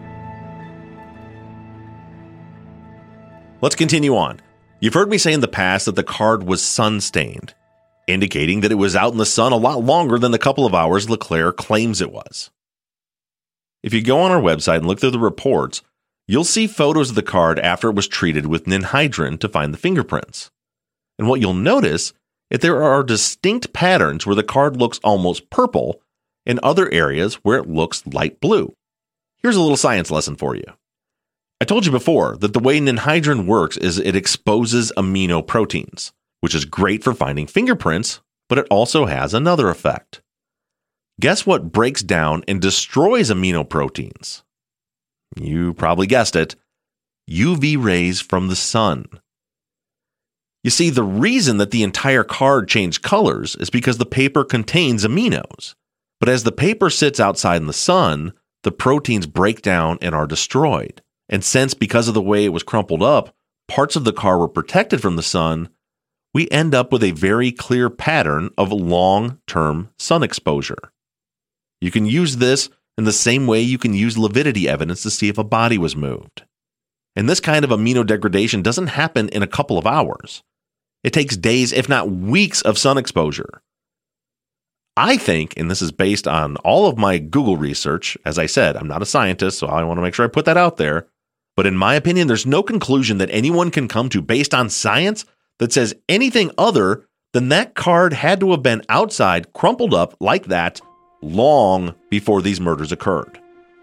Let's continue on. You've heard me say in the past that the card was sun-stained, indicating that it was out in the sun a lot longer than the couple of hours Leclerc claims it was. If you go on our website and look through the reports, you'll see photos of the card after it was treated with ninhydrin to find the fingerprints. And what you'll notice is that there are distinct patterns where the card looks almost purple and other areas where it looks light blue. Here's a little science lesson for you. I told you before that the way ninhydrin works is it exposes amino proteins, which is great for finding fingerprints, but it also has another effect. Guess what breaks down and destroys amino proteins? You probably guessed it. U V rays from the sun. You see, the reason that the entire card changed colors is because the paper contains aminos. But as the paper sits outside in the sun, the proteins break down and are destroyed. And since, because of the way it was crumpled up, parts of the card were protected from the sun, we end up with a very clear pattern of long-term sun exposure. You can use this in the same way you can use lividity evidence to see if a body was moved. And this kind of amino degradation doesn't happen in a couple of hours. It takes days, if not weeks, of sun exposure. I think, and this is based on all of my Google research, as I said, I'm not a scientist, so I want to make sure I put that out there, but in my opinion, there's no conclusion that anyone can come to based on science that says anything other than that card had to have been outside, crumpled up like that, long before these murders occurred.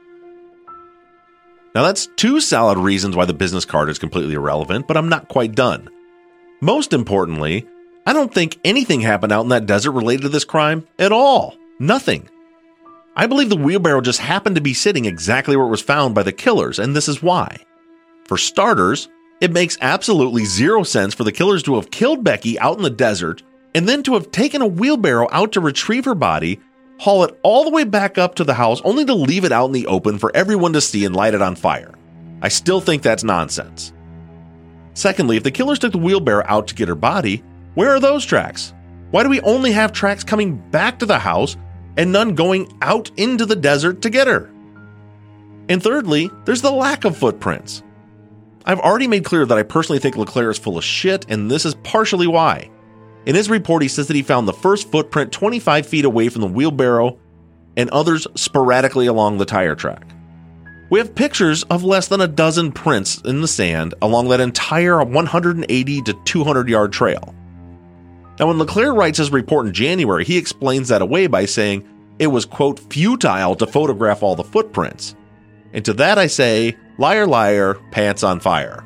Now that's two solid reasons why the business card is completely irrelevant, but I'm not quite done. Most importantly, I don't think anything happened out in that desert related to this crime at all. Nothing. I believe the wheelbarrow just happened to be sitting exactly where it was found by the killers, and this is why. For starters, it makes absolutely zero sense for the killers to have killed Becky out in the desert and then to have taken a wheelbarrow out to retrieve her body, haul it all the way back up to the house only to leave it out in the open for everyone to see and light it on fire. I still think that's nonsense. Secondly, if the killers took the wheelbarrow out to get her body, where are those tracks? Why do we only have tracks coming back to the house and none going out into the desert to get her? And thirdly, there's the lack of footprints. I've already made clear that I personally think Leclerc is full of shit, and this is partially why. In his report, he says that he found the first footprint twenty-five feet away from the wheelbarrow, and others sporadically along the tire track. We have pictures of less than a dozen prints in the sand along that entire one hundred eighty to two hundred yard trail. Now, when LeClaire writes his report in January, he explains that away by saying it was, quote, futile to photograph all the footprints. And to that I say, liar, liar, pants on fire.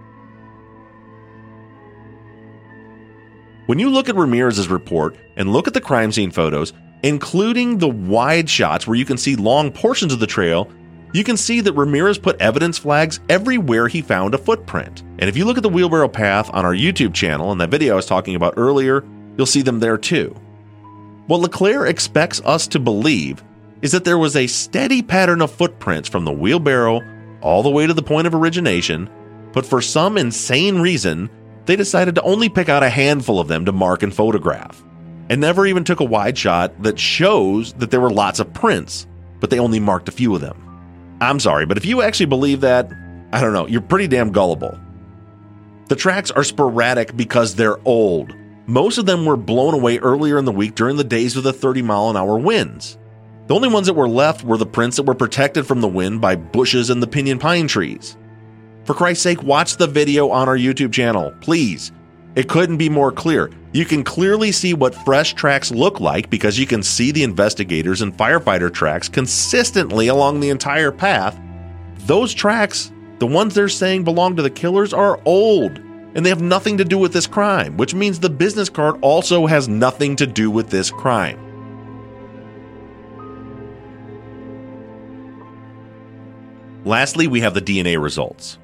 When you look at Ramirez's report and look at the crime scene photos, including the wide shots where you can see long portions of the trail, you can see that Ramirez put evidence flags everywhere he found a footprint. And if you look at the wheelbarrow path on our YouTube channel and that video I was talking about earlier, you'll see them there too. What LeClaire expects us to believe is that there was a steady pattern of footprints from the wheelbarrow all the way to the point of origination, but for some insane reason, they decided to only pick out a handful of them to mark and photograph, and never even took a wide shot that shows that there were lots of prints, but they only marked a few of them. I'm sorry, but if you actually believe that, I don't know, you're pretty damn gullible. The tracks are sporadic because they're old. Most of them were blown away earlier in the week during the days of the thirty mile an hour winds. The only ones that were left were the prints that were protected from the wind by bushes and the pinyon pine trees. For Christ's sake, watch the video on our YouTube channel, please. It couldn't be more clear. You can clearly see what fresh tracks look like because you can see the investigators and firefighter tracks consistently along the entire path. Those tracks, the ones they're saying belong to the killers, are old, and they have nothing to do with this crime, which means the business card also has nothing to do with this crime. Lastly, we have the D N A results.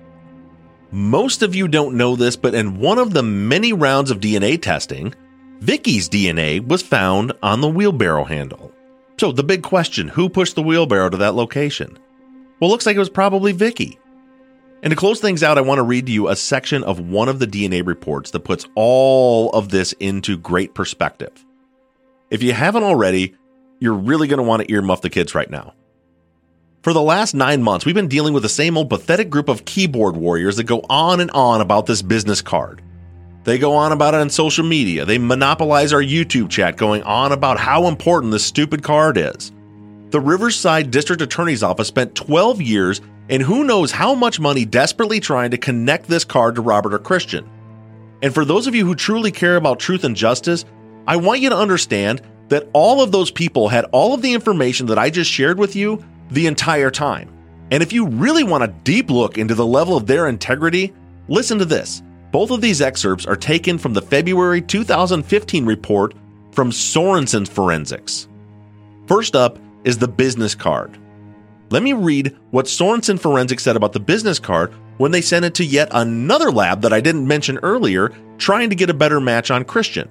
Most of you don't know this, but in one of the many rounds of D N A testing, Vicky's D N A was found on the wheelbarrow handle. So the big question, who pushed the wheelbarrow to that location? Well, it looks like it was probably Vicky. And to close things out, I want to read to you a section of one of the D N A reports that puts all of this into great perspective. If you haven't already, you're really going to want to earmuff the kids right now. For the last nine months, we've been dealing with the same old pathetic group of keyboard warriors that go on and on about this business card. They go on about it on social media. They monopolize our YouTube chat, going on about how important this stupid card is. The Riverside District Attorney's Office spent twelve years and who knows how much money desperately trying to connect this card to Robert or Christian. And for those of you who truly care about truth and justice, I want you to understand that all of those people had all of the information that I just shared with you the entire time. And if you really want a deep look into the level of their integrity, listen to this. Both of these excerpts are taken from the February two thousand fifteen report from Sorensen Forensics. First up is the business card. Let me read what Sorensen Forensics said about the business card when they sent it to yet another lab that I didn't mention earlier, trying to get a better match on Christian.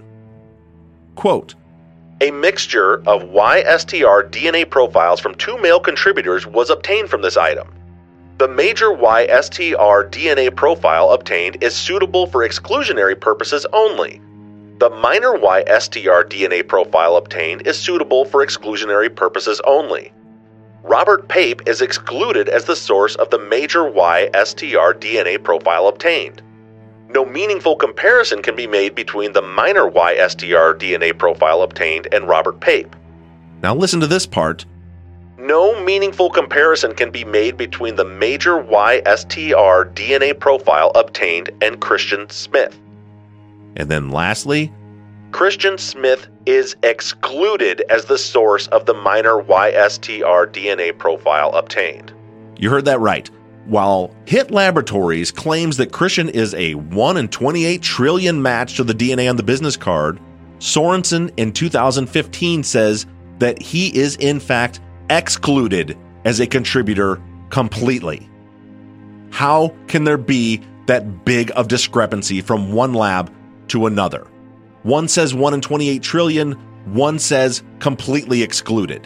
Quote, "A mixture of Y S T R D N A profiles from two male contributors was obtained from this item. The major Y S T R D N A profile obtained is suitable for exclusionary purposes only. The minor Y S T R D N A profile obtained is suitable for exclusionary purposes only. Robert Pape is excluded as the source of the major Y S T R D N A profile obtained. No meaningful comparison can be made between the minor Y S T R D N A profile obtained and Robert Pape." Now listen to this part. "No meaningful comparison can be made between the major Y S T R D N A profile obtained and Christian Smith." And then lastly, "Christian Smith is excluded as the source of the minor Y S T R D N A profile obtained." You heard that right. While Hit Laboratories claims that Christian is a one in twenty-eight trillion match to the D N A on the business card, Sorensen in two thousand fifteen says that he is in fact excluded as a contributor completely. How can there be that big of discrepancy from one lab to another? One says one in twenty-eight trillion, one says completely excluded.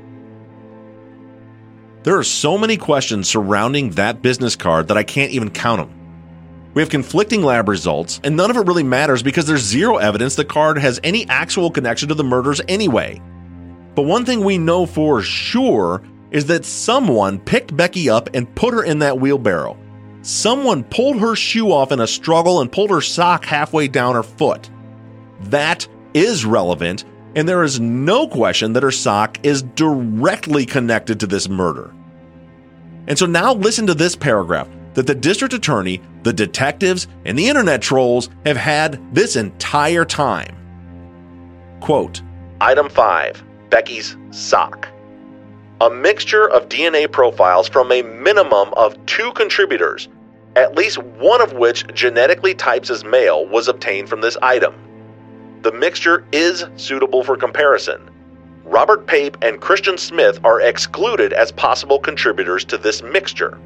There are so many questions surrounding that business card that I can't even count them. We have conflicting lab results, and none of it really matters because there's zero evidence the card has any actual connection to the murders anyway. But one thing we know for sure is that someone picked Becky up and put her in that wheelbarrow. Someone pulled her shoe off in a struggle and pulled her sock halfway down her foot. That is relevant and there is no question that her sock is directly connected to this murder. And so now listen to this paragraph that the district attorney, the detectives, and the internet trolls have had this entire time. Quote, Item five, Becky's sock. A mixture of D N A profiles from a minimum of two contributors, at least one of which genetically types as male, was obtained from this item. The mixture is suitable for comparison. Robert Pape and Christian Smith are excluded as possible contributors to this mixture.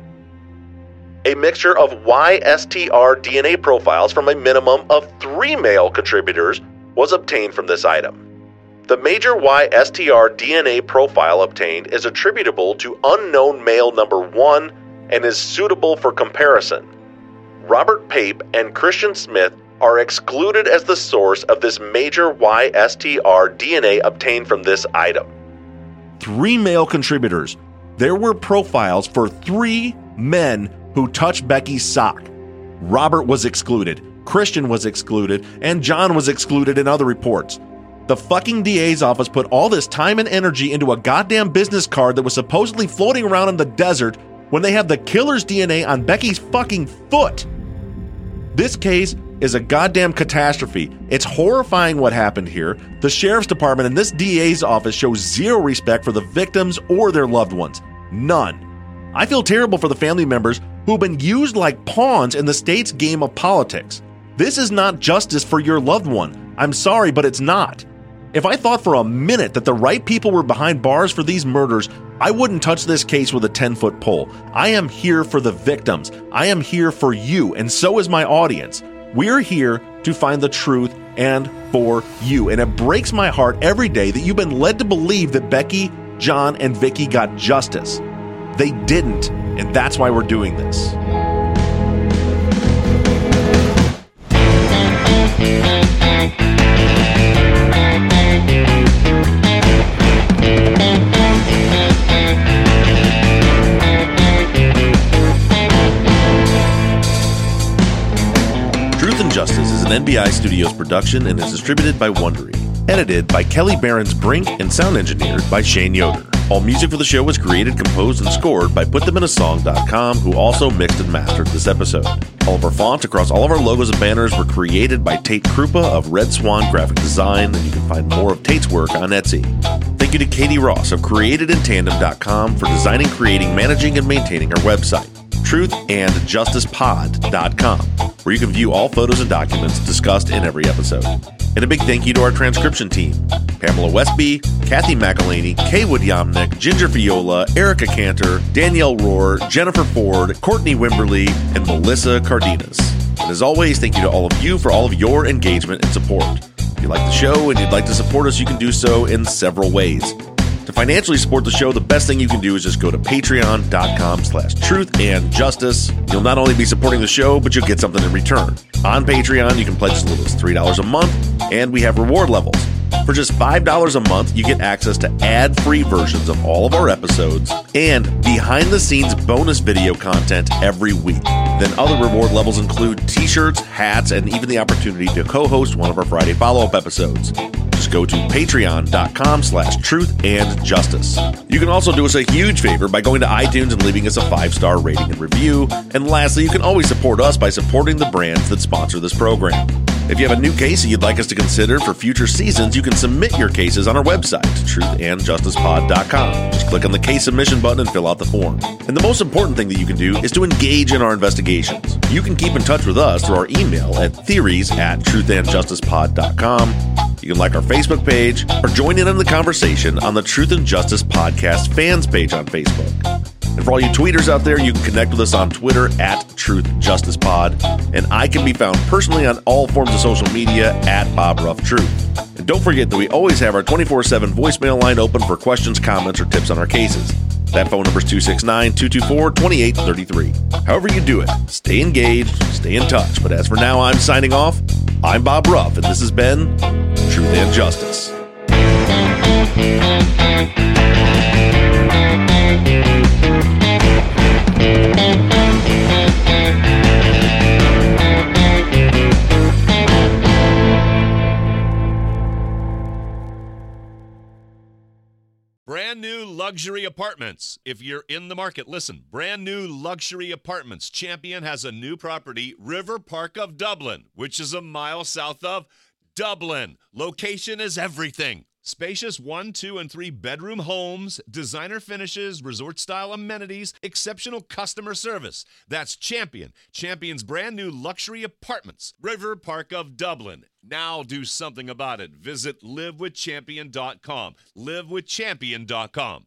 A mixture of Y S T R D N A profiles from a minimum of three male contributors was obtained from this item. The major Y S T R D N A profile obtained is attributable to unknown male number one and is suitable for comparison. Robert Pape and Christian Smith are excluded as the source of this major Y S T R D N A obtained from this item. Three male contributors. There were profiles for three men who touched Becky's sock. Robert was excluded, Christian was excluded, and John was excluded in other reports. The fucking D A's office put all this time and energy into a goddamn business card that was supposedly floating around in the desert when they have the killer's D N A on Becky's fucking foot. This case is a goddamn catastrophe. It's horrifying what happened here. The sheriff's department and this D A's office show zero respect for the victims or their loved ones. None. I feel terrible for the family members who've been used like pawns in the state's game of politics. This is not justice for your loved one. I'm sorry, but it's not. If I thought for a minute that the right people were behind bars for these murders, I wouldn't touch this case with a ten-foot pole. I am here for the victims. I am here for you, and so is my audience. We're here to find the truth and for you. And it breaks my heart every day that you've been led to believe that Becky, John, and Vicky got justice. They didn't, and that's why we're doing this. Truth and Justice is an N B I Studios production and is distributed by Wondery. Edited by Kelly Barons Brink and sound engineered by Shane Yoder. All music for the show was created, composed, and scored by put them in a song dot com, who also mixed and mastered this episode. All of our fonts across all of our logos and banners were created by Tate Krupa of Red Swan Graphic Design, and you can find more of Tate's work on Etsy. Thank you to Katie Ross of created in tandem dot com for designing, creating, managing, and maintaining our website. truth and justice pod dot com, where you can view all photos and documents discussed in every episode. And a big thank you to our transcription team: Pamela Westby, Kathy McElhaney, Kaywood Yomnick, Ginger Viola, Erica Cantor, Danielle Rohr, Jennifer Ford, Courtney Wimberly, and Melissa Cardenas. And as always, thank you to all of you for all of your engagement and support. If you like the show and you'd like to support us, you can do so in several ways. To financially support the show, the best thing you can do is just go to patreon dot com slash truth and justice. You'll not only be supporting the show, but you'll get something in return. On Patreon, you can pledge as little as three dollars a month, and we have reward levels. For just five dollars a month, you get access to ad-free versions of all of our episodes and behind-the-scenes bonus video content every week. Then other reward levels include t-shirts, hats, and even the opportunity to co-host one of our Friday follow-up episodes. Just go to patreon dot com slash truth and justice. You can also do us a huge favor by going to iTunes and leaving us a five-star rating and review. And lastly, you can always support us by supporting the brands that sponsor this program. If you have a new case that you'd like us to consider for future seasons, you can submit your cases on our website, truth and justice pod dot com. Just click on the case submission button and fill out the form. And the most important thing that you can do is to engage in our investigations. You can keep in touch with us through our email at theories at truth and justice pod dot com. You can like our Facebook page or join in on the conversation on the Truth and Justice Podcast fans page on Facebook. And for all you tweeters out there, you can connect with us on Twitter at Truth Justice Pod. And I can be found personally on all forms of social media at Bob Ruff Truth. And don't forget that we always have our twenty-four seven voicemail line open for questions, comments, or tips on our cases. That phone number is two six nine, two two four, two eight three three. However you do it, stay engaged, stay in touch. But as for now, I'm signing off. I'm Bob Ruff, and this has been Truth and Justice. Luxury apartments. If you're in the market, listen. Brand new luxury apartments. Champion has a new property, River Park of Dublin, which is a mile south of Dublin. Location is everything. Spacious one, two, and three bedroom homes, designer finishes, resort-style amenities, exceptional customer service. That's Champion. Champion's brand new luxury apartments, River Park of Dublin. Now do something about it. Visit live with champion dot com. live with champion dot com.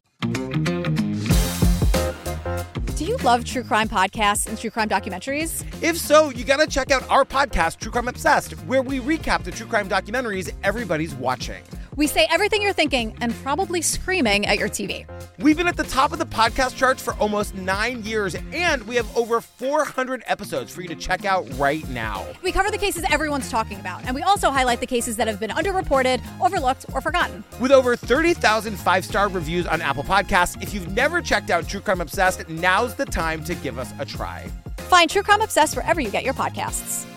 Do you love true crime podcasts and true crime documentaries? If so, you gotta check out our podcast, True Crime Obsessed, where we recap the true crime documentaries everybody's watching. We say everything you're thinking and probably screaming at your T V. We've been at the top of the podcast charts for almost nine years, and we have over four hundred episodes for you to check out right now. We cover the cases everyone's talking about, and we also highlight the cases that have been underreported, overlooked, or forgotten. With over thirty thousand five-star reviews on Apple Podcasts, if you've never checked out True Crime Obsessed, now's the time to give us a try. Find True Crime Obsessed wherever you get your podcasts.